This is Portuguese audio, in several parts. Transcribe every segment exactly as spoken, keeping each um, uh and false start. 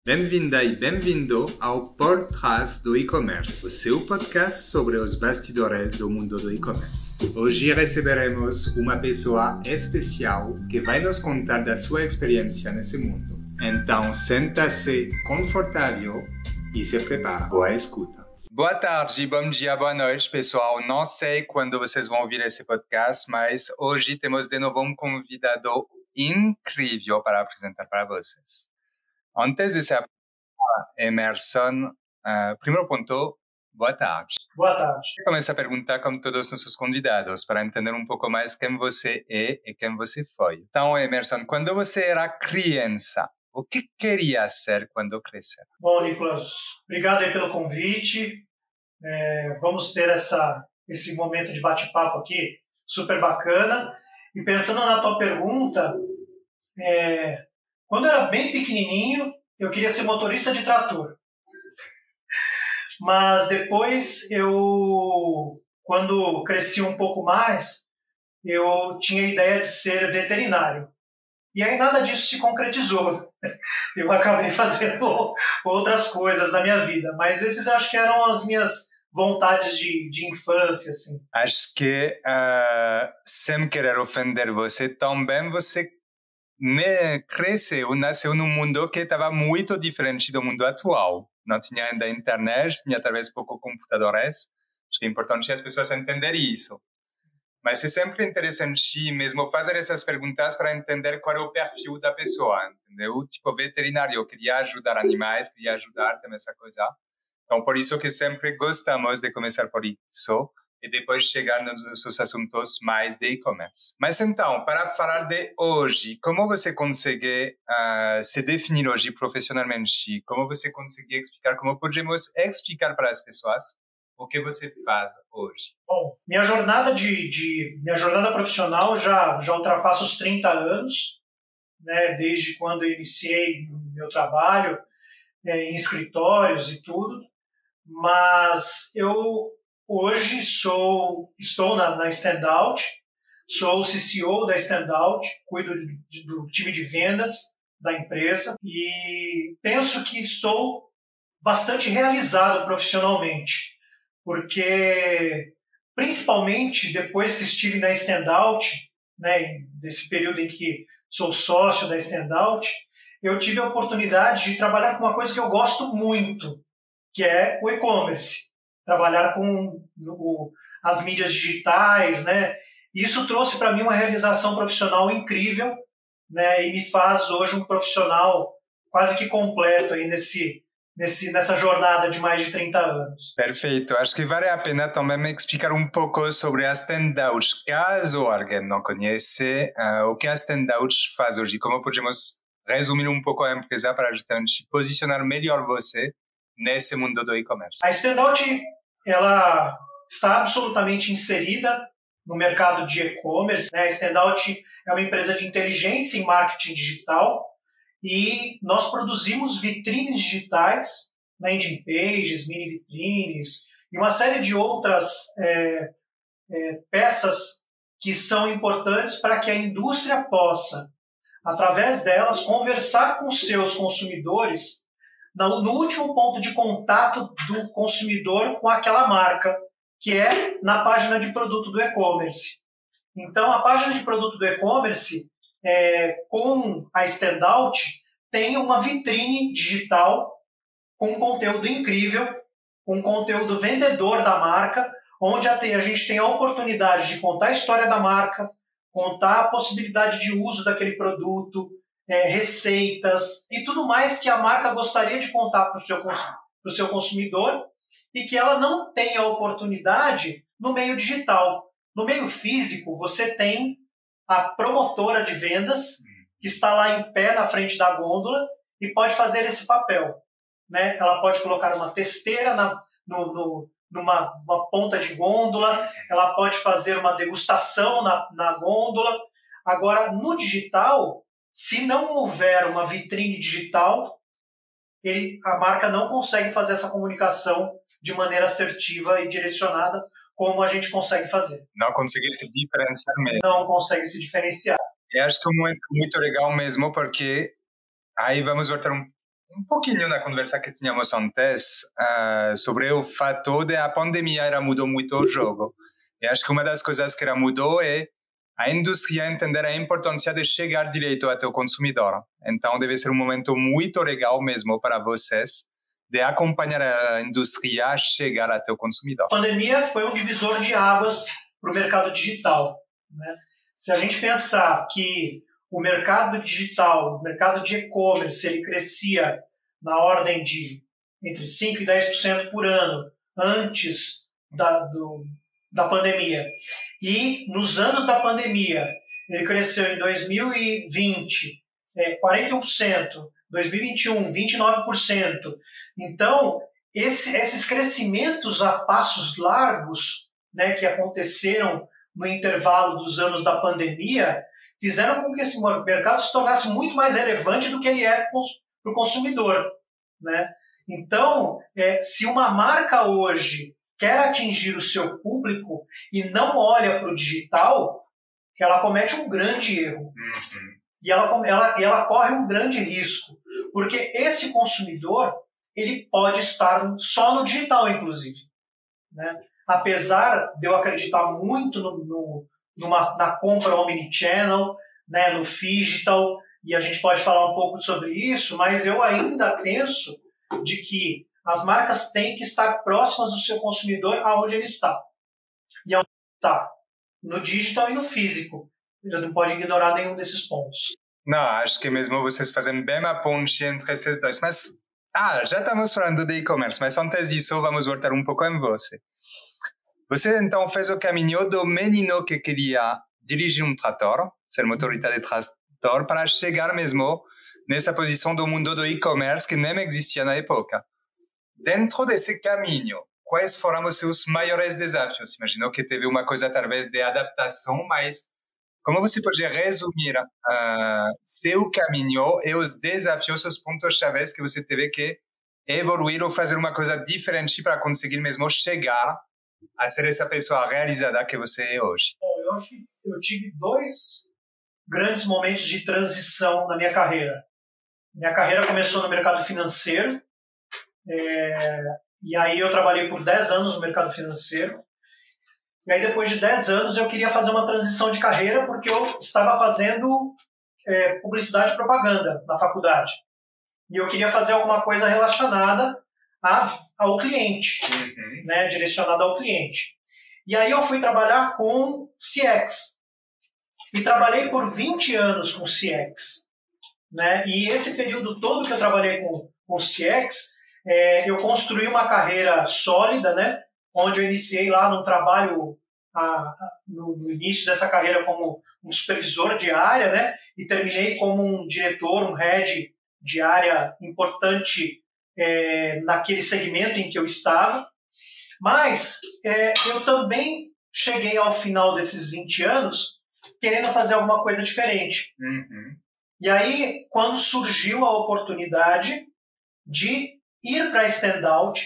Bem-vinda e bem-vindo ao Por Trás do E-Commerce, o seu podcast sobre os bastidores do mundo do e-commerce. Hoje receberemos uma pessoa especial que vai nos contar da sua experiência nesse mundo. Então, senta-se confortável e se prepara. Boa escuta. Boa tarde, bom dia, boa noite, pessoal. Não sei quando vocês vão ouvir esse podcast, mas hoje temos de novo um convidado incrível para apresentar para vocês. Antes de se apresentar, Emerson, uh, primeiro ponto, boa tarde. Boa tarde. Eu começo a perguntar, como todos os nossos convidados, para entender um pouco mais quem você é e quem você foi. Então, Emerson, quando você era criança, o que queria ser quando crescer? Bom, Nicolas, obrigado aí pelo convite. É, vamos ter essa, esse momento de bate-papo aqui, super bacana. E pensando na tua pergunta, é, quando eu era bem pequenininho, eu queria ser motorista de trator. Mas depois, eu, quando cresci um pouco mais, eu tinha a ideia de ser veterinário. E aí nada disso se concretizou. Eu acabei fazendo outras coisas na minha vida. Mas esses acho que eram as minhas vontades de, de infância, assim. Acho que, uh, sem querer ofender você, também você né, cresceu, nasceu num mundo que estava muito diferente do mundo atual. Não tinha ainda internet, tinha talvez pouco computadores. Acho que é importante as pessoas entenderem isso. Mas é sempre interessante mesmo fazer essas perguntas para entender qual é o perfil da pessoa, entendeu? Tipo, veterinário, eu queria ajudar animais, queria ajudar, tem essa coisa. Então, por isso que sempre gostamos de começar por isso e depois chegar nos assuntos mais de e-commerce. Mas então, para falar de hoje, como você consegue uh, se definir hoje profissionalmente? Como você consegue explicar, como podemos explicar para as pessoas o que você faz hoje? Bom, minha jornada de, de minha jornada profissional já já ultrapassa os trinta anos, né? Desde quando eu iniciei meu trabalho é, em escritórios e tudo. Mas eu hoje sou estou na, na Standout, sou o C C O da Standout, cuido de, de, do time de vendas da empresa e penso que estou bastante realizado profissionalmente, porque principalmente depois que estive na Standout, né, desse período em que sou sócio da Standout, eu tive a oportunidade de trabalhar com uma coisa que eu gosto muito, que é o e-commerce, trabalhar com o, as mídias digitais, né? Isso trouxe para mim uma realização profissional incrível, né? E me faz hoje um profissional quase que completo aí nesse, nesse, nessa jornada de mais de trinta anos. Perfeito. Acho que vale a pena também me explicar um pouco sobre a Standout. Caso alguém não conhece, uh, o que a Standout faz hoje, como podemos resumir um pouco a empresa para justamente posicionar melhor você nesse mundo do e-commerce? A Standout, ela está absolutamente inserida no mercado de e-commerce, né? A Standout é uma empresa de inteligência em marketing digital e nós produzimos vitrines digitais, landing pages, mini vitrines e uma série de outras é, é, peças que são importantes para que a indústria possa, através delas, conversar com seus consumidores no último ponto de contato do consumidor com aquela marca, que é na página de produto do e-commerce. Então, a página de produto do e-commerce, é, com a Standout, tem uma vitrine digital com conteúdo incrível, com conteúdo vendedor da marca, onde a gente tem a oportunidade de contar a história da marca, contar a possibilidade de uso daquele produto, É, receitas e tudo mais que a marca gostaria de contar para o seu, pro seu consumidor e que ela não tem a oportunidade no meio digital. No meio físico, você tem a promotora de vendas que está lá em pé na frente da gôndola e pode fazer esse papel, né? Ela pode colocar uma testeira na, no, no, numa uma ponta de gôndola, ela pode fazer uma degustação na, na gôndola. Agora, no digital, se não houver uma vitrine digital, ele, a marca não consegue fazer essa comunicação de maneira assertiva e direcionada como a gente consegue fazer. Não consegue se diferenciar mesmo. Não consegue se diferenciar. Eu acho que é muito, muito legal mesmo, porque aí vamos voltar um um pouquinho na conversa que tínhamos antes uh, sobre o fato de a pandemia era mudou muito o jogo. E acho que uma das coisas que ela mudou é a indústria entender a importância de chegar direito até o consumidor. Então, deve ser um momento muito legal mesmo para vocês de acompanhar a indústria a chegar até o consumidor. A pandemia foi um divisor de águas para o mercado digital, né? Se a gente pensar que o mercado digital, o mercado de e-commerce, ele crescia na ordem de entre cinco por cento e dez por cento por ano antes da, do, da pandemia. E nos anos da pandemia, ele cresceu em dois mil e vinte, é, quarenta e um por cento, dois mil e vinte e um, vinte e nove por cento. Então, esse, esses crescimentos a passos largos, né, que aconteceram no intervalo dos anos da pandemia, fizeram com que esse mercado se tornasse muito mais relevante do que ele é para o consumidor, né? Então, é, se uma marca hoje quer atingir o seu público e não olha para o digital, ela comete um grande erro. Uhum. E ela, ela, ela corre um grande risco, porque esse consumidor ele pode estar só no digital, inclusive, né? Apesar de eu acreditar muito no, no, numa, na compra omnichannel, né, no phygital, e a gente pode falar um pouco sobre isso, mas eu ainda penso de que as marcas têm que estar próximas do seu consumidor aonde ele está. E aonde ele está? No digital e no físico. Eles não podem ignorar nenhum desses pontos. Não, acho que mesmo vocês fazem bem a ponte entre esses dois. Mas, ah, já estamos falando de e-commerce, mas antes disso vamos voltar um pouco em você. Você então fez o caminho do menino que queria dirigir um trator, ser motorista de trator, para chegar mesmo nessa posição do mundo do e-commerce que nem existia na época. Dentro desse caminho, quais foram os seus maiores desafios? Imagino que teve uma coisa talvez de adaptação, mas como você pode resumir uh, seu caminho e os desafios, os pontos-chave que você teve que evoluir ou fazer uma coisa diferente para conseguir mesmo chegar a ser essa pessoa realizada que você é hoje? Bom, eu acho que eu tive dois grandes momentos de transição na minha carreira. Minha carreira começou no mercado financeiro, é, e aí eu trabalhei por dez anos no mercado financeiro. E aí depois de dez anos eu queria fazer uma transição de carreira porque eu estava fazendo é, publicidade e propaganda na faculdade. E eu queria fazer alguma coisa relacionada a, ao cliente, uhum. né, direcionada ao cliente. E aí eu fui trabalhar com C X. E trabalhei por vinte anos com C X. Né? E esse período todo que eu trabalhei com, com C X, é, eu construí uma carreira sólida, né? Onde eu iniciei lá num trabalho a, a, no, no início dessa carreira como um supervisor de área, né? E terminei como um diretor, um head de área importante é, naquele segmento em que eu estava. Mas é, eu também cheguei ao final desses vinte anos querendo fazer alguma coisa diferente. Uhum. E aí, quando surgiu a oportunidade de ir para a Standout,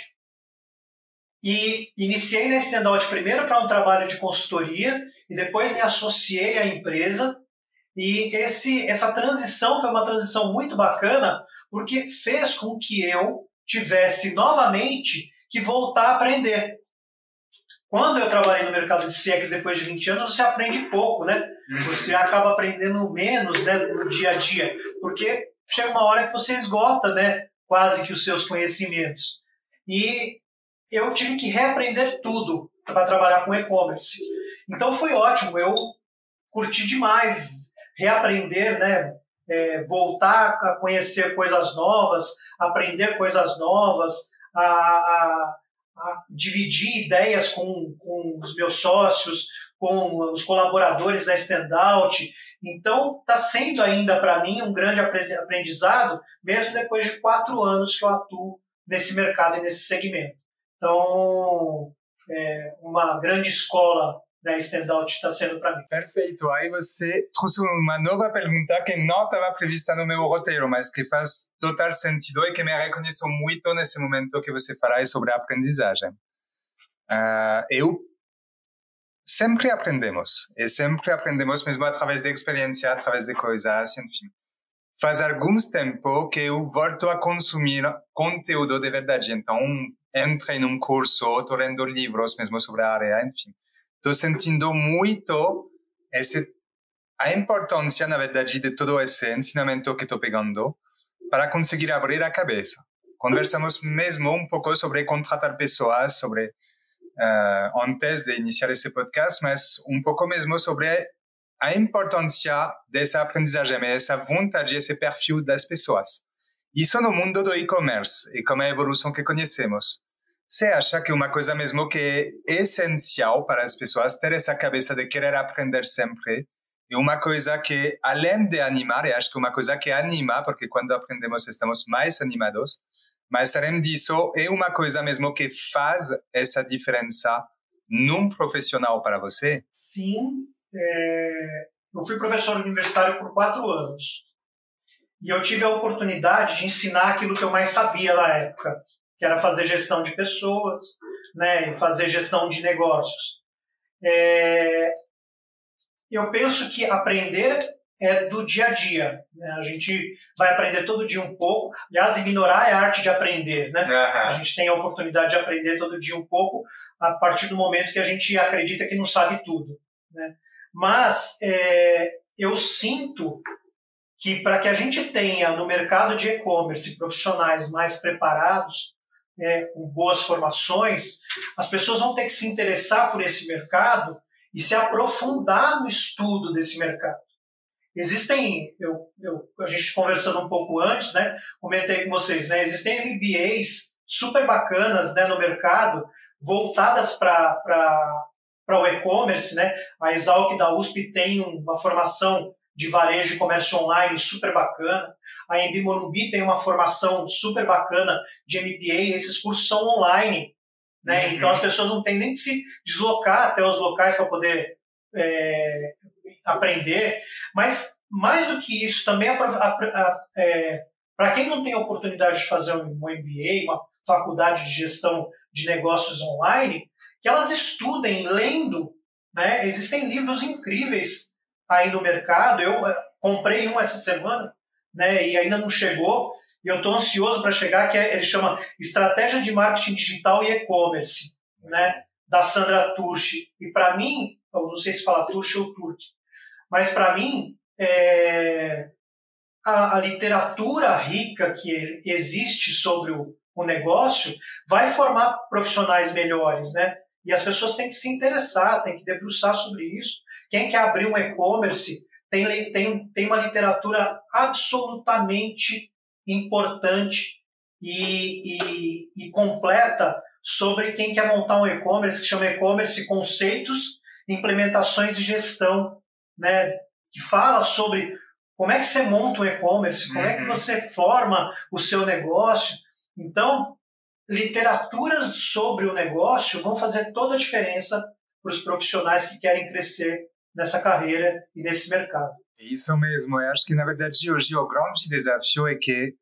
e iniciei na Standout primeiro para um trabalho de consultoria e depois me associei à empresa. E esse, essa transição foi uma transição muito bacana porque fez com que eu tivesse novamente que voltar a aprender. Quando eu trabalhei no mercado de C X depois de vinte anos, você aprende pouco, né? Você acaba aprendendo menos, né, no dia a dia, porque chega uma hora que você esgota, né, quase que os seus conhecimentos. E eu tive que reaprender tudo para trabalhar com e-commerce. Então foi ótimo, eu curti demais reaprender, né, é, voltar a conhecer coisas novas, aprender coisas novas, a, a, a dividir ideias com, com os meus sócios, com os colaboradores da Standout. Então, está sendo ainda para mim um grande aprendizado, mesmo depois de quatro anos que eu atuo nesse mercado e nesse segmento. Então, é uma grande escola da Standout está sendo para mim. Perfeito. Aí você trouxe uma nova pergunta que não estava prevista no meu roteiro, mas que faz total sentido e que me reconheço muito nesse momento que você fala sobre a aprendizagem. Uh, eu sempre aprendemos, e sempre aprendemos mesmo através da experiência, através de coisas, enfim. faz alguns tempo que eu volto a consumir conteúdo de verdade. Então, entrei num curso, estou lendo livros mesmo sobre a área, enfim. Estou sentindo muito esse, a importância, na verdade, de todo esse ensinamento que estou pegando para conseguir abrir a cabeça. Conversamos mesmo um pouco sobre contratar pessoas, sobre, uh, antes de iniciar esse podcast, mas um pouco mesmo sobre a importância dessa aprendizagem, essa vontade, esse perfil das pessoas. Isso no mundo do e-commerce e como a evolução que conhecemos. Você acha que uma coisa mesmo que é essencial para as pessoas ter essa cabeça de querer aprender sempre e uma coisa que, além de animar, eu acho que uma coisa que anima, porque quando aprendemos estamos mais animados, mas além disso, é uma coisa mesmo que faz essa diferença num profissional para você? Sim. É... Eu fui professor universitário por quatro anos. E eu tive a oportunidade de ensinar aquilo que eu mais sabia na época, que era fazer gestão de pessoas, né, e fazer gestão de negócios. É... Eu penso que aprender é do dia a dia. Né? A gente vai aprender todo dia um pouco. Aliás, ignorar é a arte de aprender. Né? Uhum. A gente tem a oportunidade de aprender todo dia um pouco a partir do momento que a gente acredita que não sabe tudo. Né? Mas é, eu sinto que para que a gente tenha no mercado de e-commerce profissionais mais preparados, é, com boas formações, as pessoas vão ter que se interessar por esse mercado e se aprofundar no estudo desse mercado. Existem, eu, eu, a gente conversando um pouco antes, né, comentei com vocês, né, existem M B As super bacanas, né, no mercado, voltadas para o e-commerce. Né? A Exalc da U S P tem uma formação de varejo e comércio online super bacana. A Embi Morumbi tem uma formação super bacana de M B A. Esses cursos são online. Né? Uhum. Então as pessoas não têm nem que se deslocar até os locais para poder é, aprender. Mas mais do que isso, também é, para quem não tem a oportunidade de fazer um M B A, uma faculdade de gestão de negócios online, que elas estudem lendo. Né? Existem livros incríveis aí no mercado. Eu comprei um essa semana, né, e ainda não chegou. E eu estou ansioso para chegar, que é, ele chama Estratégia de Marketing Digital e E-Commerce, né, da Sandra Turchi. E para mim, eu não sei se fala Turchi ou Turchi, mas para mim, é, a, a literatura rica que existe sobre o, o negócio vai formar profissionais melhores, né? E as pessoas têm que se interessar, têm que debruçar sobre isso. Quem quer abrir um e-commerce tem, tem, tem uma literatura absolutamente importante e, e, e completa sobre quem quer montar um e-commerce, que chama e-commerce Conceitos, Implementações e Gestão, né? Que fala sobre como é que você monta um e-commerce, como é que você forma o seu negócio. Então, literaturas sobre o negócio vão fazer toda a diferença para os profissionais que querem crescer nessa carreira e nesse mercado. Isso mesmo. Eu acho que, na verdade, hoje o grande desafio é que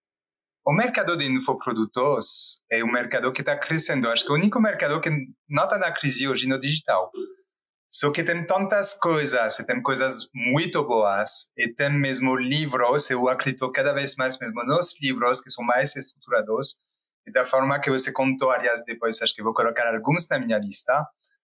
o mercado de infoprodutos é um mercado que está crescendo. Eu acho que é o único mercado que não está na crise hoje no digital. Só que tem tantas coisas, e tem coisas muito boas, e tem mesmo livros, eu acredito cada vez mais mesmo nos livros que são mais estruturados, e da forma que você contou, aliás, depois acho que vou colocar alguns na minha lista,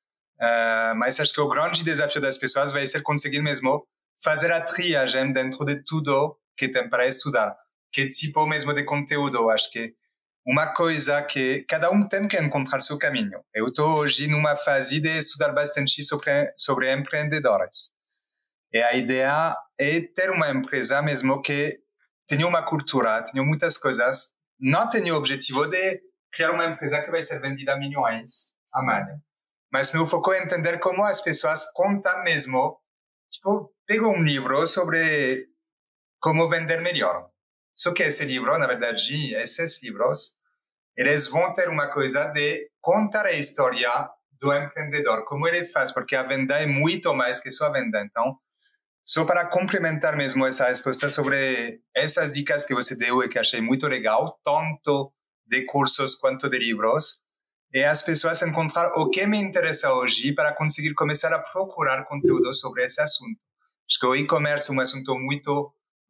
uh, mas acho que o grande desafio das pessoas vai ser conseguir mesmo fazer a triagem dentro de tudo que tem para estudar. Que tipo mesmo de conteúdo, acho que uma coisa que cada um tem que encontrar seu caminho. Eu estou hoje numa fase de estudar bastante sobre, sobre empreendedores. E a ideia é ter uma empresa mesmo que tenha uma cultura, tenha muitas coisas. Não tenho o objetivo de criar uma empresa que vai ser vendida a milhões amanhã. Mas meu foco é entender como as pessoas contam mesmo. Tipo, pego um livro sobre como vender melhor. Só que esse livro, na verdade, esses livros, eles vão ter uma coisa de contar a história do empreendedor, como ele faz, porque a venda é muito mais que só a venda. Então, só para complementar mesmo essa resposta sobre essas dicas que você deu e que achei muito legal, tanto de cursos quanto de livros, é as pessoas encontrar o que me interessa hoje para conseguir começar a procurar conteúdo sobre esse assunto. Acho que o e-commerce é um assunto muito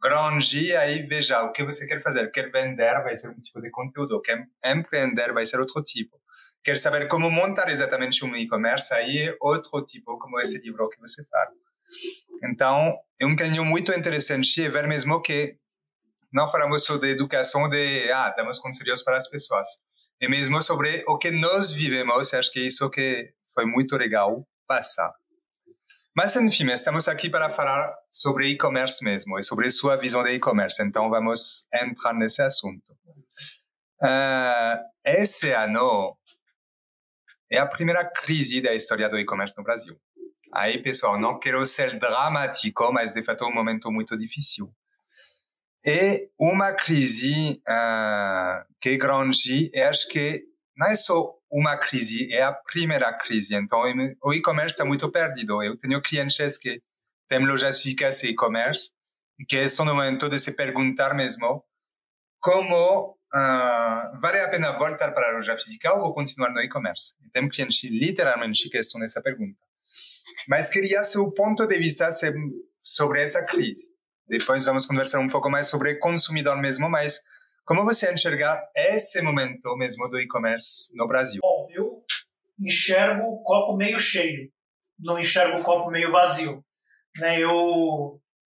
grande, aí veja o que você quer fazer. Quer vender, vai ser um tipo de conteúdo. Quer empreender, vai ser outro tipo. Quer saber como montar exatamente um e-commerce, aí é outro tipo, como esse livro que você fala. Então, é um caminho muito interessante e ver mesmo que não falamos sobre educação de, ah, damos conselhos para as pessoas. É mesmo sobre o que nós vivemos, acho que isso que foi muito legal passar. Mas, enfim, estamos aqui para falar sobre e-commerce mesmo, e sobre sua visão de e-commerce. Então, vamos entrar nesse assunto. Uh, esse ano é a primeira crise da história do e-commerce no Brasil. Aí, pessoal, não quero ser dramático, mas, de fato, é um momento muito difícil. É uma crise uh, que é grande, e acho que não é só uma crise, é a primeira crise. Então, o e-commerce está muito perdido. Eu tenho clientes que têm lojas físicas e e-commerce e que estão no momento de se perguntar mesmo como uh, vale a pena voltar para a loja física ou continuar no e-commerce. Tem clientes literalmente que estão nessa pergunta. Mas queria seu ponto de vista sobre essa crise. Depois vamos conversar um pouco mais sobre consumidor mesmo, mas como você enxerga esse momento mesmo do e-commerce no Brasil? Bom, eu enxergo o copo meio cheio, não enxergo o copo meio vazio. Né? Eu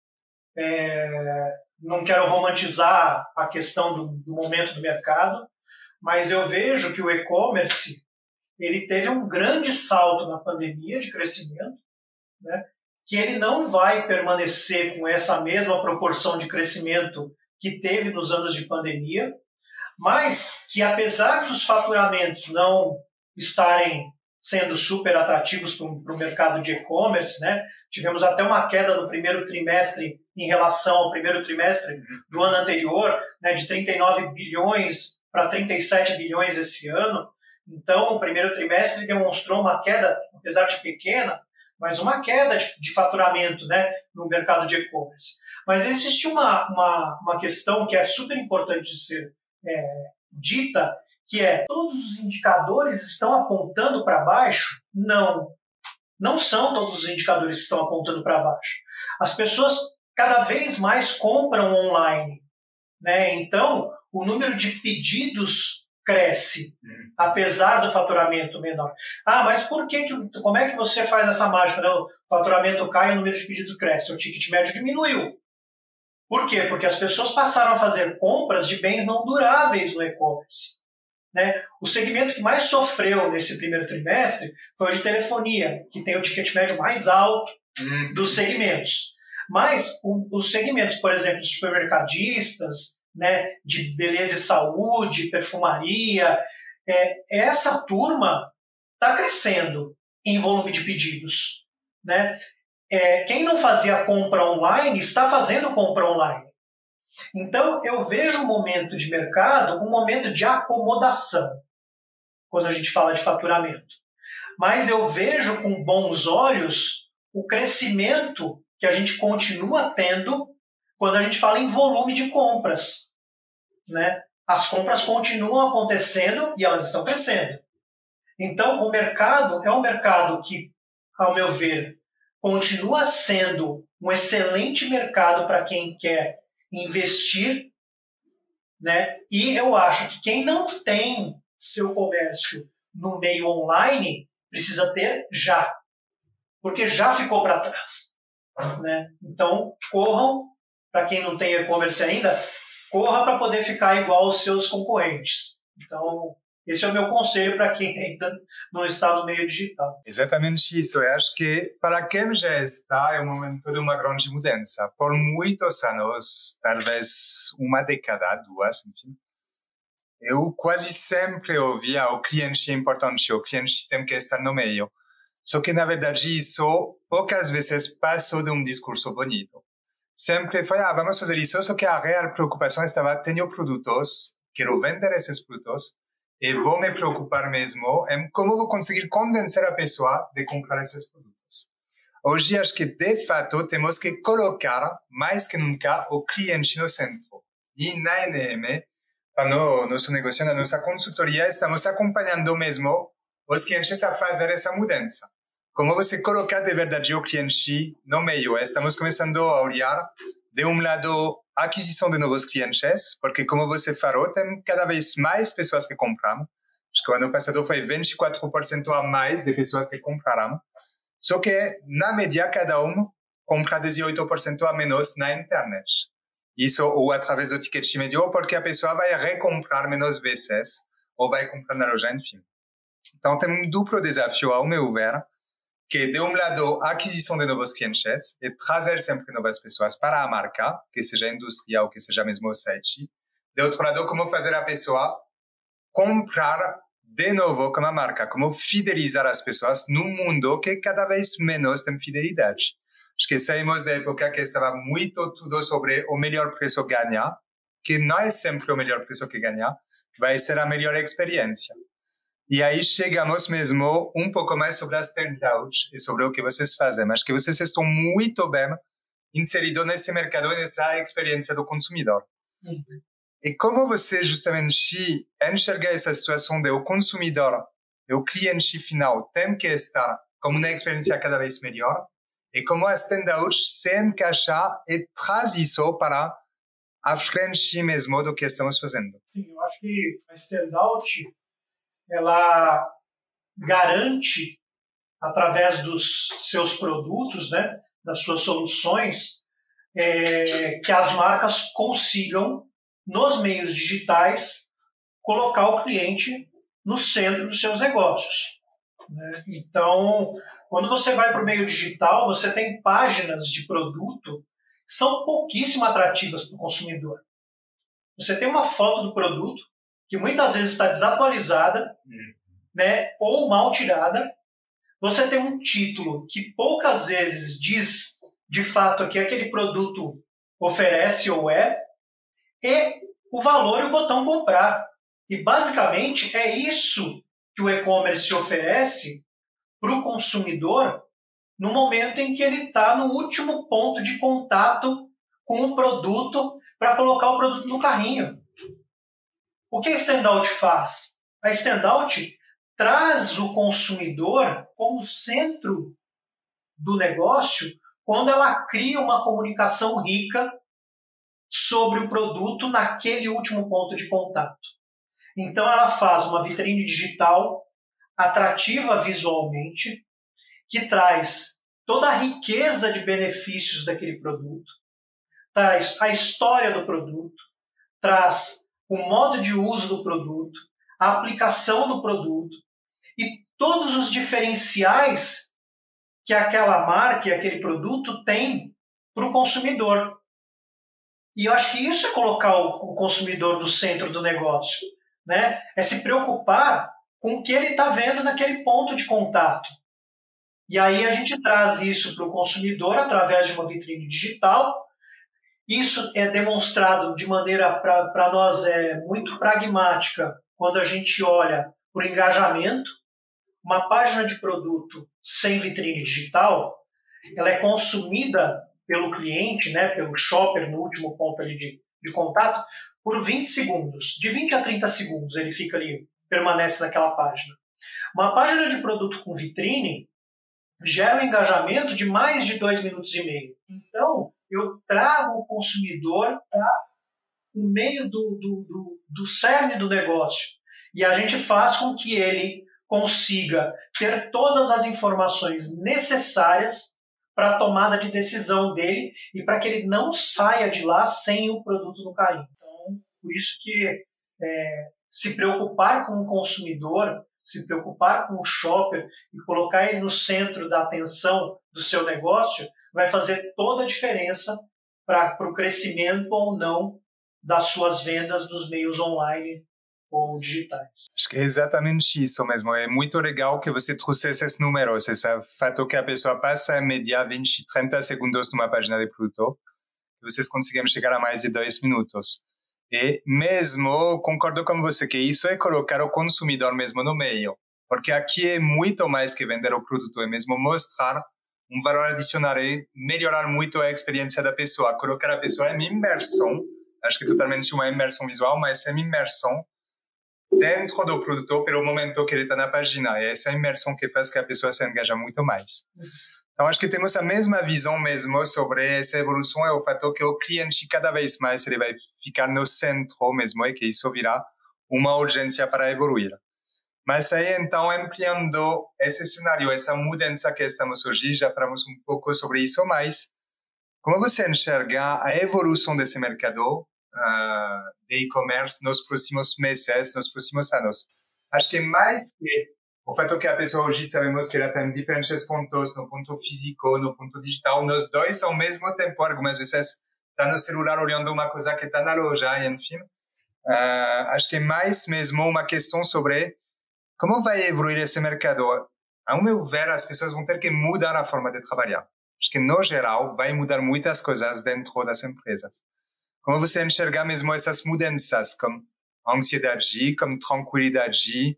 é, não quero romantizar a questão do, do momento do mercado, mas eu vejo que o e-commerce ele teve um grande salto na pandemia de crescimento, né? Que ele não vai permanecer com essa mesma proporção de crescimento que teve nos anos de pandemia, mas que apesar dos faturamentos não estarem sendo super atrativos para o mercado de e-commerce, né? Tivemos até uma queda no primeiro trimestre em relação ao primeiro trimestre do ano anterior, né? De trinta e nove bilhões para trinta e sete bilhões esse ano. Então, o primeiro trimestre demonstrou uma queda, apesar de pequena, mas uma queda de, de faturamento, né, no mercado de e-commerce. Mas existe uma, uma, uma questão que é super importante de ser é, dita, que é, todos os indicadores estão apontando para baixo? Não. Não são todos os indicadores que estão apontando para baixo. As pessoas cada vez mais compram online, né? Então, o número de pedidos cresce, apesar do faturamento menor. Ah, mas por que, que como é que você faz essa mágica? Não, o faturamento cai e o número de pedidos cresce, o ticket médio diminuiu. Por quê? Porque as pessoas passaram a fazer compras de bens não duráveis no e-commerce. Né? O segmento que mais sofreu nesse primeiro trimestre foi o de telefonia, que tem o ticket médio mais alto dos segmentos. Mas o, os segmentos, por exemplo, de supermercadistas, né, de beleza e saúde, perfumaria, é, essa turma está crescendo em volume de pedidos. Né? É, quem não fazia compra online está fazendo compra online. Então, eu vejo um momento de mercado, um momento de acomodação, quando a gente fala de faturamento. Mas eu vejo com bons olhos o crescimento que a gente continua tendo quando a gente fala em volume de compras. Né? As compras continuam acontecendo e elas estão crescendo. Então, o mercado é um mercado que, ao meu ver, continua sendo um excelente mercado para quem quer investir, né? E eu acho que quem não tem seu comércio no meio online precisa ter já, porque já ficou para trás. Né? Então, corram, para quem não tem e-commerce ainda, corra para poder ficar igual aos seus concorrentes. Então, esse é o meu conselho para quem ainda não está no meio digital. Exatamente isso. Eu acho que para quem já está, é um momento de uma grande mudança. Por muitos anos, talvez uma década, duas, enfim, eu quase sempre ouvia o cliente é importante, o cliente tem que estar no meio. Só que, na verdade, isso poucas vezes passou de um discurso bonito. Sempre foi, ah, vamos fazer isso, só que a real preocupação estava, tenho produtos, quero vender esses produtos, e vou me preocupar mesmo em como vou conseguir convencer a pessoa de comprar esses produtos. Hoje, acho que, de fato, temos que colocar, mais que nunca, o cliente no centro. E na N M, no nosso negócio, na nossa consultoria, estamos acompanhando mesmo os clientes a fazer essa mudança. Como você colocar de verdade o cliente no meio? Estamos começando a olhar, de um lado, aquisição de novos clientes, porque como você falou, tem cada vez mais pessoas que compraram. Acho que o ano passado foi vinte e quatro por cento a mais de pessoas que compraram. Só que, na média, cada um compra dezoito por cento a menos na internet. Isso ou através do ticket médio, porque a pessoa vai recomprar menos vezes ou vai comprar na loja, enfim. Então, tem um duplo desafio, ao meu ver, que é, de um lado, a aquisição de novos clientes e trazer sempre novas pessoas para a marca, que seja a indústria ou que seja mesmo o site. De outro lado, como fazer a pessoa comprar de novo com a marca, como fidelizar as pessoas num mundo que cada vez menos tem fidelidade. Acho que saímos da época que estava muito tudo sobre o melhor preço ganha, que não é sempre o melhor preço que ganha, vai ser a melhor experiência. E aí chegamos mesmo um pouco mais sobre as standouts e sobre o que vocês fazem. Acho que vocês estão muito bem inseridos nesse mercado e nessa experiência do consumidor. Uhum. E como você justamente enxerga essa situação de o consumidor e o cliente final tem que estar como uma experiência cada vez melhor, e como a standouts se encaixa e traz isso para a frente mesmo do que estamos fazendo? Sim, eu acho que a standout ela garante, através dos seus produtos, né, das suas soluções, é, que as marcas consigam, nos meios digitais, colocar o cliente no centro dos seus negócios. Né? Então, quando você vai para o meio digital, você tem páginas de produto que são pouquíssimo atrativas para o consumidor. Você tem uma foto do produto que muitas vezes está desatualizada, hum. né, ou mal tirada. Você tem um título que poucas vezes diz, de fato, o que aquele produto oferece ou é, e o valor e o botão comprar. E, basicamente, é isso que o e-commerce oferece para o consumidor no momento em que ele está no último ponto de contato com o produto para colocar o produto no carrinho. O que a standout faz? A standout traz o consumidor como centro do negócio quando ela cria uma comunicação rica sobre o produto naquele último ponto de contato. Então ela faz uma vitrine digital atrativa visualmente, que traz toda a riqueza de benefícios daquele produto, traz a história do produto, traz o modo de uso do produto, a aplicação do produto e todos os diferenciais que aquela marca e aquele produto tem para o consumidor. E eu acho que isso é colocar o consumidor no centro do negócio, né? É se preocupar com o que ele está vendo naquele ponto de contato. E aí a gente traz isso para o consumidor através de uma vitrine digital. Isso é demonstrado de maneira, para nós, é muito pragmática, quando a gente olha para o engajamento. Uma página de produto sem vitrine digital, ela é consumida pelo cliente, né, pelo shopper, no último ponto ali de, de contato, por vinte segundos. De vinte a trinta segundos ele fica ali, permanece naquela página. Uma página de produto com vitrine gera um engajamento de mais de dois minutos e meio. Então, eu trago o consumidor para o meio do, do, do, do cerne do negócio. E a gente faz com que ele consiga ter todas as informações necessárias para a tomada de decisão dele e para que ele não saia de lá sem o produto no carrinho. Então, por isso que é, se preocupar com o consumidor, se preocupar com o shopper e colocar ele no centro da atenção do seu negócio vai fazer toda a diferença para o crescimento ou não das suas vendas nos meios online ou digitais. Acho que é exatamente isso mesmo. É muito legal que você trouxe esses números, esse fato que a pessoa passa em média vinte, trinta segundos numa página de produto, vocês conseguem chegar a mais de dois minutos. E mesmo, concordo com você, que isso é colocar o consumidor mesmo no meio, porque aqui é muito mais que vender o produto, é mesmo mostrar um valor adicional e melhorar muito a experiência da pessoa, colocar a pessoa em imersão, acho que totalmente uma imersão visual, mas em imersão dentro do produto pelo momento que ele está na página. É essa imersão que faz que a pessoa se engaja muito mais. Então, acho que temos a mesma visão mesmo sobre essa evolução e o fato que o cliente cada vez mais ele vai ficar no centro mesmo e que isso virá uma urgência para evoluir. Mas aí, então, ampliando esse cenário, essa mudança que estamos hoje, já falamos um pouco sobre isso, mas como você enxerga a evolução desse mercado uh, de e-commerce nos próximos meses, nos próximos anos? Acho que mais que o fato que a pessoa hoje sabemos que ela tem diferentes pontos, no ponto físico, no ponto digital, nós dois ao mesmo tempo, algumas vezes está no celular olhando uma coisa que está na loja, e enfim. Uh, acho que mais mesmo uma questão sobre como vai evoluir esse mercado. Ao meu ver, as pessoas vão ter que mudar a forma de trabalhar. Acho que, no geral, vai mudar muitas coisas dentro das empresas. Como você enxerga mesmo essas mudanças, como ansiedade, como tranquilidade,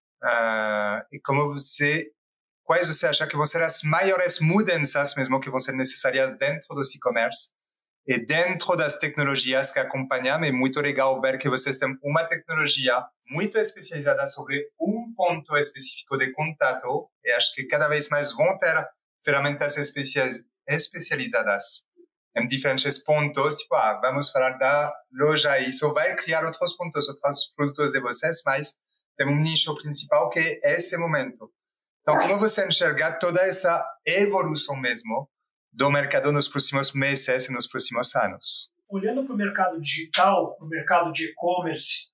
uh, e como você, quais você acha que vão ser as maiores mudanças mesmo que vão ser necessárias dentro do e-commerce e dentro das tecnologias que acompanham? É muito legal ver que vocês têm uma tecnologia muito especializada sobre um ponto específico de contato, e acho que cada vez mais vão ter ferramentas especializadas em diferentes pontos, tipo, ah, vamos falar da loja, e isso vai criar outros pontos, outros produtos de vocês, mas tem um nicho principal que é esse momento. Então, como você enxerga toda essa evolução mesmo do mercado nos próximos meses e nos próximos anos? Olhando para o mercado digital, para o mercado de e-commerce,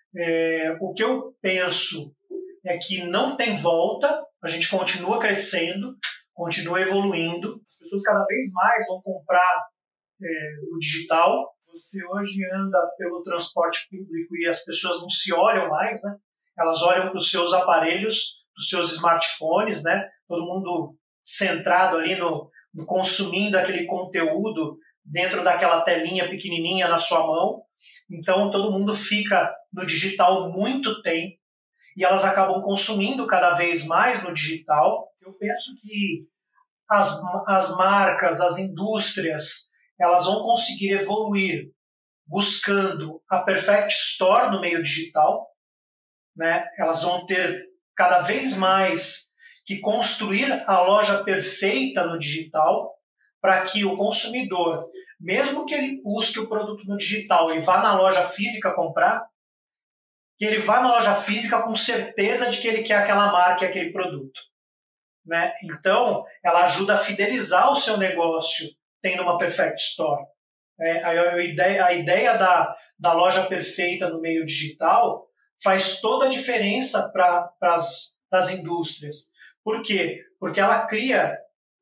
é, o que eu penso é que não tem volta, a gente continua crescendo, continua evoluindo, as pessoas cada vez mais vão comprar é, no digital. Você hoje anda pelo transporte público e as pessoas não se olham mais, né? Elas olham para os seus aparelhos, para os seus smartphones, né? Todo mundo centrado ali no, no consumindo aquele conteúdo dentro daquela telinha pequenininha na sua mão. Então, todo mundo fica no digital muito tempo e elas acabam consumindo cada vez mais no digital. Eu penso que as, as marcas, as indústrias, elas vão conseguir evoluir buscando a Perfect Store no meio digital, né? Elas vão ter cada vez mais que construir a loja perfeita no digital para que o consumidor, mesmo que ele busque o produto no digital e vá na loja física comprar, que ele vá na loja física com certeza de que ele quer aquela marca e aquele produto, né? Então, ela ajuda a fidelizar o seu negócio tendo uma Perfect Store. É, a, a ideia, a ideia da, da loja perfeita no meio digital faz toda a diferença para as indústrias. Por quê? Porque ela cria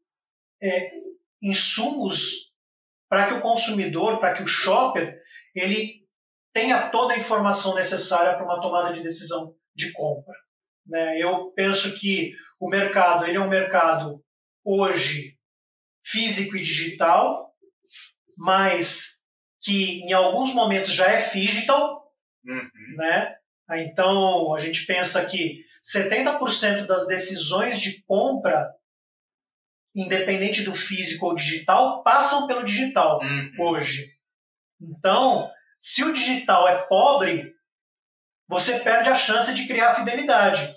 é, insumos para que o consumidor, para que o shopper, ele tenha toda a informação necessária para uma tomada de decisão de compra, né? Eu penso que o mercado ele é um mercado hoje físico e digital, mas que em alguns momentos já é digital, uhum. né? Então, a gente pensa que setenta por cento das decisões de compra, independente do físico ou digital, passam pelo digital uhum. hoje. Então, se o digital é pobre, você perde a chance de criar fidelidade.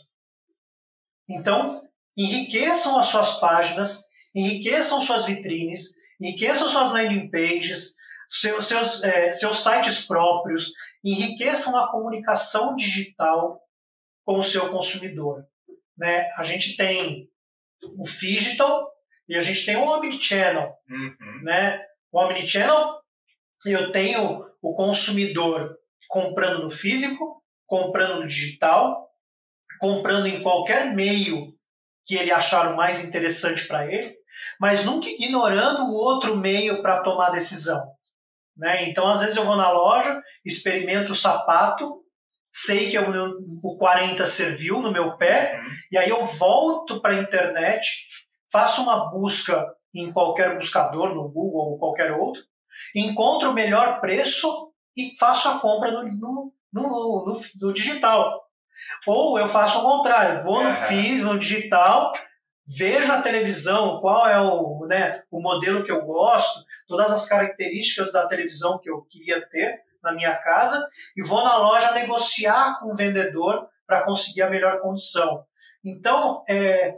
Então, enriqueçam as suas páginas, enriqueçam suas vitrines, enriqueçam suas landing pages, seus, seus, é, seus sites próprios, enriqueçam a comunicação digital com o seu consumidor, né? A gente tem o phygital e a gente tem o omnichannel, uhum. né? O omnichannel, eu tenho o consumidor comprando no físico, comprando no digital, comprando em qualquer meio que ele achar o mais interessante para ele, mas nunca ignorando o outro meio para tomar decisão, né? Então, às vezes eu vou na loja, experimento o sapato, sei que eu, o quarenta serviu no meu pé, uhum. e aí eu volto para a internet, faço uma busca em qualquer buscador, no Google ou qualquer outro, encontro o melhor preço e faço a compra no, no, no, no, no digital. Ou eu faço o contrário, vou no uhum. feed, no digital, vejo na televisão qual é o, né, o modelo que eu gosto, todas as características da televisão que eu queria ter na minha casa, e vou na loja negociar com o vendedor para conseguir a melhor condição. Então, é,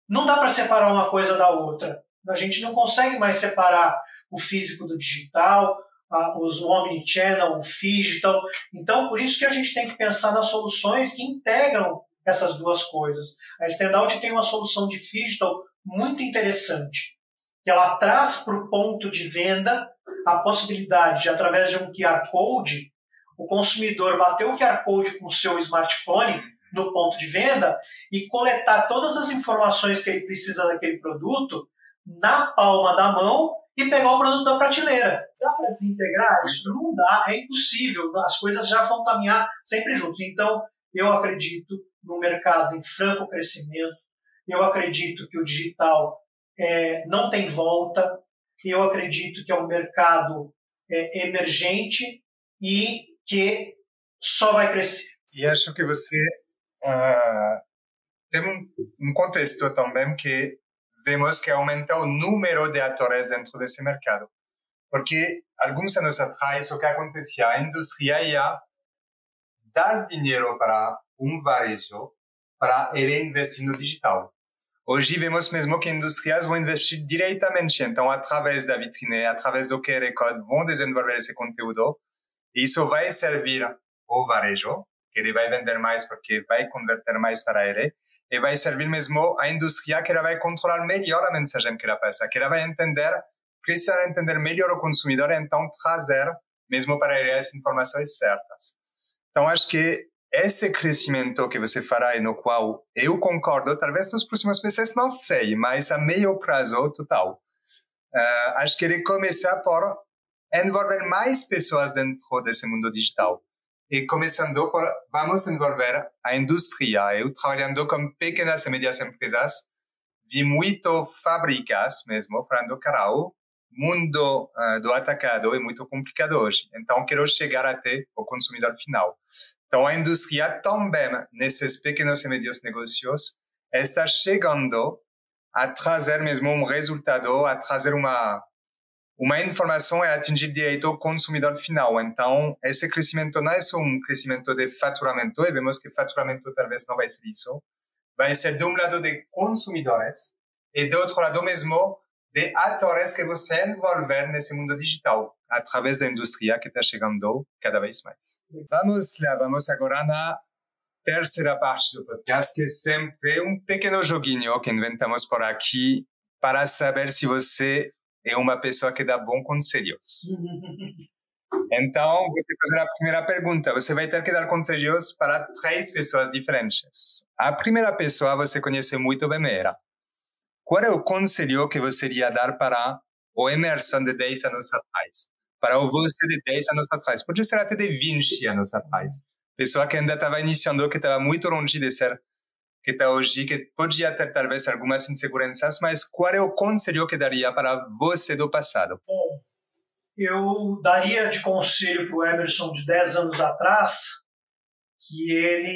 não dá para separar uma coisa da outra. A gente não consegue mais separar o físico do digital, a, os, o omnichannel, o phygital. Então, por isso que a gente tem que pensar nas soluções que integram essas duas coisas. A Standout tem uma solução de phygital muito interessante, que ela traz para o ponto de venda a possibilidade de, através de um Q R Code, o consumidor bater o Q R Code com o seu smartphone no ponto de venda e coletar todas as informações que ele precisa daquele produto na palma da mão e pegar o produto da prateleira. Dá para desintegrar? Isso não dá, é impossível. As coisas já vão caminhar sempre juntos. Então, eu acredito no mercado em franco crescimento, eu acredito que o digital é, não tem volta, eu acredito que é um mercado é, emergente e que só vai crescer. E acho que você uh, tem um, um contexto também que vemos que aumenta o número de atores dentro desse mercado. Porque alguns anos atrás, o que acontecia, a indústria ia dar dinheiro para um varejo para ele investir no digital. Hoje vemos mesmo que indústrias vão investir diretamente, então através da vitrine, através do Q R Code, vão desenvolver esse conteúdo e isso vai servir ao varejo, que ele vai vender mais porque vai converter mais para ele, e vai servir mesmo à indústria que ela vai controlar melhor a mensagem que ela passa, que ela vai entender, precisar entender melhor o consumidor e então trazer mesmo para ele as informações certas. Então acho que esse crescimento que você fará e no qual eu concordo, talvez nos próximos meses, não sei, mas a meio prazo total. Uh, acho que ele começa por envolver mais pessoas dentro desse mundo digital. E começando por, vamos envolver a indústria. Eu trabalhando com pequenas e médias empresas, vi muito fábricas mesmo, falando, cara, o mundo uh, do atacado é muito complicado hoje. Então, quero chegar até o consumidor final. Então, a indústria também, nesses pequenos e médios negócios, está chegando a trazer mesmo um resultado, a trazer uma, uma informação e atingir direito ao consumidor final. Então, esse crescimento não é só um crescimento de faturamento, e vemos que faturamento talvez não vai ser isso, vai ser de um lado de consumidores e do outro lado mesmo de atores que você envolver nesse mundo digital, através da indústria que está chegando cada vez mais. Vamos lá, vamos agora na terceira parte do podcast, que é sempre um pequeno joguinho que inventamos por aqui para saber se você é uma pessoa que dá bons conselhos. Então, vou te fazer a primeira pergunta. Você vai ter que dar conselhos para três pessoas diferentes. A primeira pessoa você conhece muito bem, era. Qual é o conselho que você iria dar para o Emerson de dez anos atrás? Para o você de dez anos atrás? Pode ser até de vinte anos atrás. Pessoa que ainda estava iniciando, que estava muito longe de ser que está hoje, que podia ter talvez algumas inseguranças, mas qual é o conselho que daria para você do passado? Bom, eu daria de conselho para o Emerson de dez anos atrás que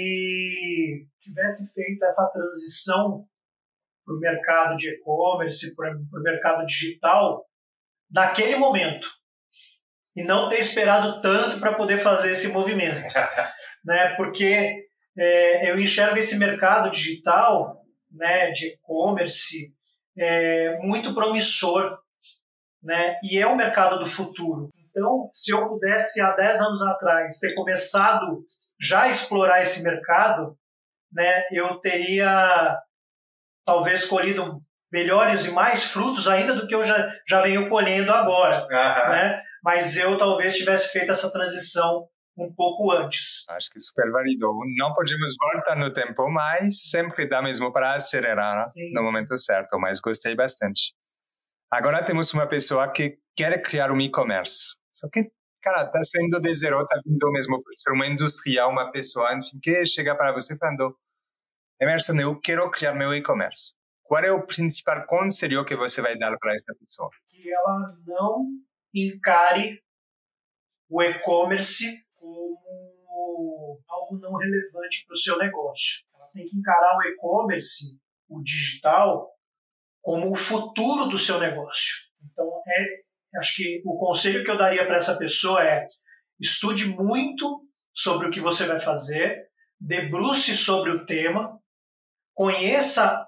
ele tivesse feito essa transição para o mercado de e-commerce, para o mercado digital, naquele momento. E não ter esperado tanto para poder fazer esse movimento. Né? Porque é, eu enxergo esse mercado digital, né, de e-commerce é, muito promissor. Né? E é o mercado do futuro. Então, se eu pudesse, há dez anos atrás, ter começado já a explorar esse mercado, né, eu teria talvez colhido melhores e mais frutos ainda do que eu já, já venho colhendo agora. Uhum. Né? Mas eu talvez tivesse feito essa transição um pouco antes. Acho que é super válido. Não podemos voltar no tempo, mas sempre dá mesmo para acelerar. Sim. No momento certo, mas gostei bastante. Agora temos uma pessoa que quer criar um e-commerce. Só que, cara, está saindo de zero, está vindo mesmo por ser uma indústria, uma pessoa, enfim, que chega para você falando, Emerson, eu quero criar meu e-commerce. Qual é o principal conselho que você vai dar para essa pessoa? Que ela não encare o e-commerce como algo não relevante para o seu negócio. Ela tem que encarar o e-commerce, o digital, como o futuro do seu negócio. Então, é, acho que o conselho que eu daria para essa pessoa é estude muito sobre o que você vai fazer, debruce sobre o tema, conheça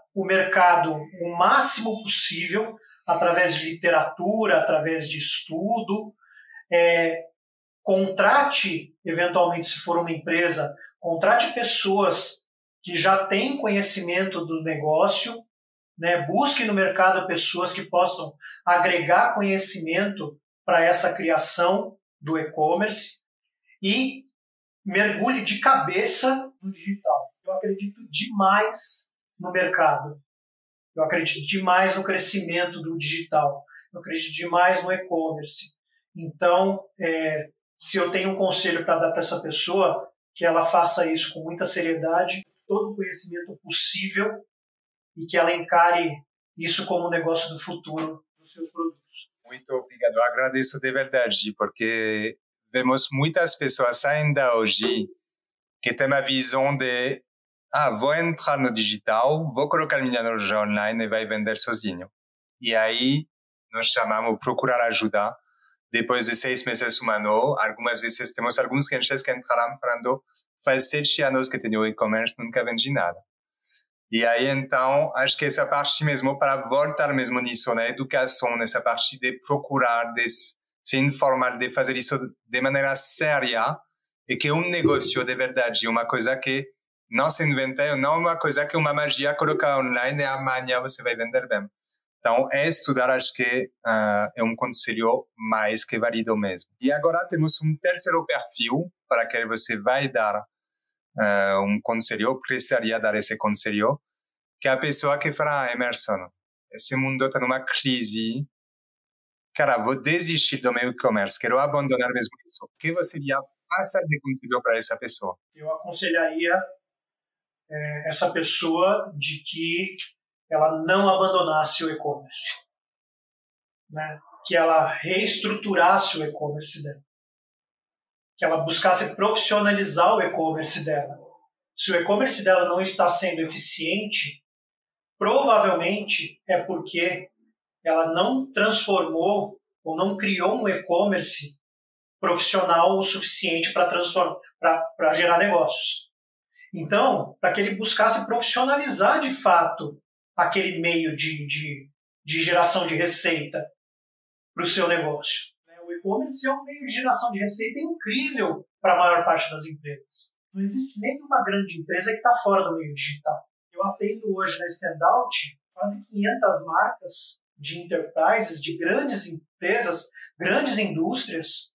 o mercado o máximo possível, através de literatura, através de estudo. É, contrate, eventualmente, se for uma empresa, contrate pessoas que já têm conhecimento do negócio, né? Busque no mercado pessoas que possam agregar conhecimento para essa criação do e-commerce e mergulhe de cabeça no digital. Eu acredito demais no mercado. Eu acredito demais no crescimento do digital. Eu acredito demais no e-commerce. Então, é, se eu tenho um conselho para dar para essa pessoa, que ela faça isso com muita seriedade, todo o conhecimento possível e que ela encare isso como um negócio do futuro dos seus produtos. Muito obrigado. Eu agradeço de verdade, porque vemos muitas pessoas ainda hoje que têm a visão de ah, vou entrar no digital, vou colocar minha loja online e vai vender sozinho. E aí nós chamamos procurar ajuda. Depois de seis meses, um ano, algumas vezes temos alguns clientes que entraram falando faz sete anos que tenho e-commerce, nunca vendi nada. E aí, então, acho que essa parte mesmo, para voltar mesmo nisso, na educação, nessa parte de procurar, de se informar, de fazer isso de maneira séria, e que um negócio de verdade, uma coisa que não se inventa, não uma coisa que uma magia colocar online e amanhã você vai vender bem. Então, é estudar, acho que uh, é um conselho mais que válido mesmo. E agora temos um terceiro perfil para que você vai dar uh, um conselho, precisaria dar esse conselho, que é a pessoa que fala, ah, Emerson, esse mundo está numa crise, cara, vou desistir do meu e-commerce, quero abandonar mesmo isso. O que você iria passar de conselho para essa pessoa? Eu aconselharia é, essa pessoa de que ela não abandonasse o e-commerce, né? Que ela reestruturasse o e-commerce dela, que ela buscasse profissionalizar o e-commerce dela. Se o e-commerce dela não está sendo eficiente, provavelmente é porque ela não transformou ou não criou um e-commerce profissional o suficiente para transformar, para gerar negócios. Então, para que ele buscasse profissionalizar de fato aquele meio de, de, de geração de receita para o seu negócio. O e-commerce é um meio de geração de receita incrível para a maior parte das empresas. Não existe nenhuma grande empresa que está fora do meio digital. Eu atendo hoje na Standout quase quinhentas marcas de enterprises, de grandes empresas, grandes indústrias.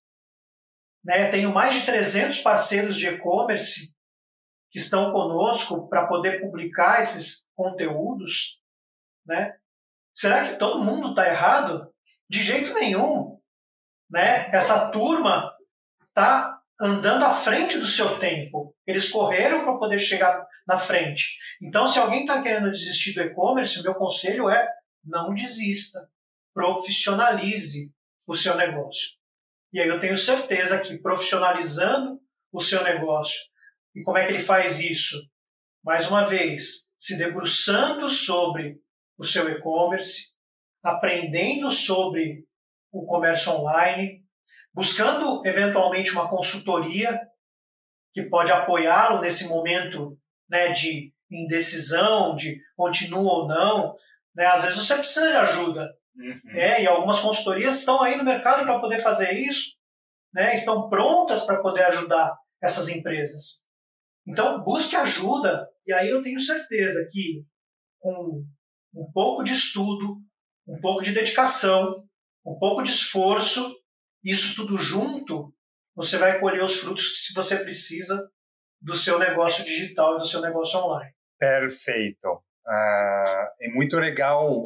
Né? Tenho mais de trezentos parceiros de e-commerce que estão conosco para poder publicar esses conteúdos. Né? Será que todo mundo está errado? De jeito nenhum. Né? Essa turma está andando à frente do seu tempo. Eles correram para poder chegar na frente. Então, se alguém está querendo desistir do e-commerce, o meu conselho é não desista. Profissionalize o seu negócio. E aí eu tenho certeza que profissionalizando o seu negócio, e como é que ele faz isso? Mais uma vez, se debruçando sobre o seu e-commerce, aprendendo sobre o comércio online, buscando eventualmente uma consultoria que pode apoiá-lo nesse momento, né, de indecisão, de continua ou não. Né? Às vezes você precisa de ajuda. Uhum. Né? E algumas consultorias estão aí no mercado para poder fazer isso, né? Estão prontas para poder ajudar essas empresas. Então, busque ajuda, e aí eu tenho certeza que com um pouco de estudo, um pouco de dedicação, um pouco de esforço, isso tudo junto, você vai colher os frutos que você precisa do seu negócio digital e do seu negócio online. Perfeito. Uh, é muito legal.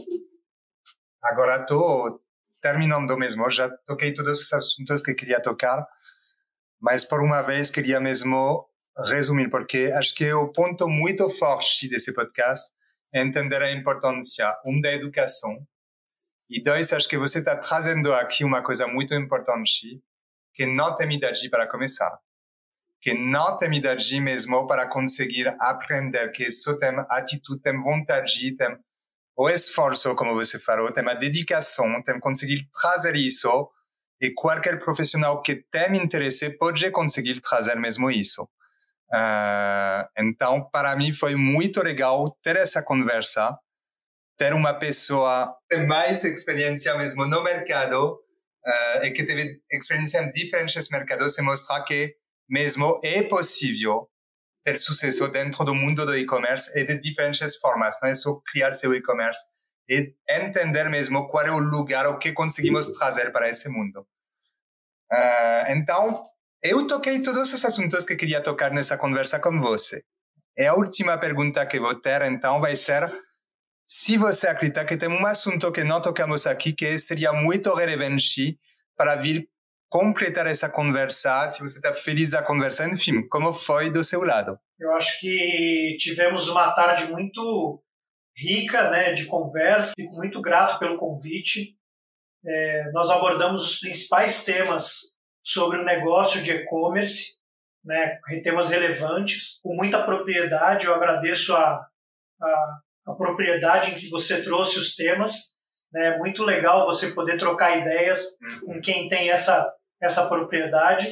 Agora estou terminando mesmo, já toquei todos os assuntos que queria tocar, mas por uma vez queria mesmo resumir, porque acho que o ponto muito forte desse podcast é entender a importância, um, da educação, e dois, acho que você está trazendo aqui uma coisa muito importante, que não tem idade para começar, que não tem idade mesmo para conseguir aprender, que só tem atitude, tem vontade, tem o esforço, como você falou, tem a dedicação, tem conseguir trazer isso, e qualquer profissional que tem interesse pode conseguir trazer mesmo isso. Uh, Então, para mim foi muito legal ter essa conversa, ter uma pessoa que tem mais experiência mesmo no mercado uh, e que teve experiência em diferentes mercados e mostrar que mesmo é possível ter sucesso dentro do mundo do e-commerce e de diferentes formas. Não é só criar seu e-commerce, e entender mesmo qual é o lugar, o que conseguimos trazer para esse mundo. Uh, então, eu toquei todos os assuntos que queria tocar nessa conversa com você. E a última pergunta que vou ter, então, vai ser se você acredita que tem um assunto que não tocamos aqui que seria muito relevante para vir completar essa conversa, se você está feliz da conversa, enfim, como foi do seu lado? Eu acho que tivemos uma tarde muito rica, né, de conversa. Fico muito grato pelo convite. É, nós abordamos os principais temas sobre o negócio de e-commerce, né, temas relevantes, com muita propriedade. Eu agradeço a, a, a propriedade em que você trouxe os temas. É, né, muito legal você poder trocar ideias com quem tem essa, essa propriedade.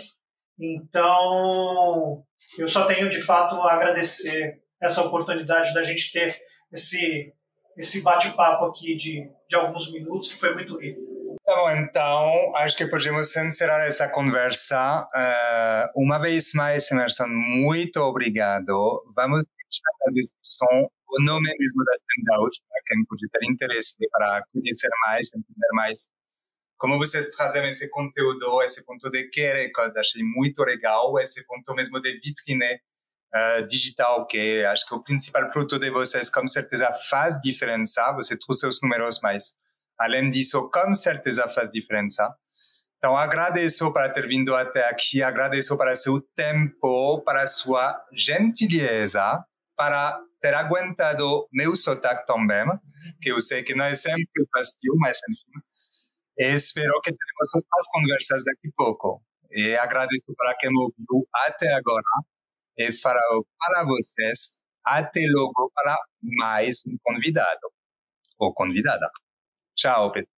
Então, eu só tenho, de fato, a agradecer essa oportunidade da gente ter esse, esse bate-papo aqui de, de alguns minutos, que foi muito rico. Tá bom, então, acho que podemos encerrar essa conversa. Uh, uma vez mais, Emerson, muito obrigado. Vamos deixar a descrição, o nome mesmo da Standout, para quem pode ter interesse para conhecer mais, entender mais como vocês trazem esse conteúdo, esse ponto de Q R Code, achei muito legal, esse ponto mesmo de vitrine uh, digital, que acho que o principal produto de vocês, com certeza, faz diferença. Você trouxe os números, mas além disso, com certeza faz diferença. Então, agradeço para ter vindo até aqui, agradeço para seu tempo, para sua gentileza, para ter aguentado meu sotaque também, que eu sei que não é sempre fácil, mas enfim. E espero que tenhamos outras conversas daqui a pouco. E agradeço para quem me ouviu até agora. E falo para vocês, até logo para mais um convidado ou convidada. Tchau, pessoal.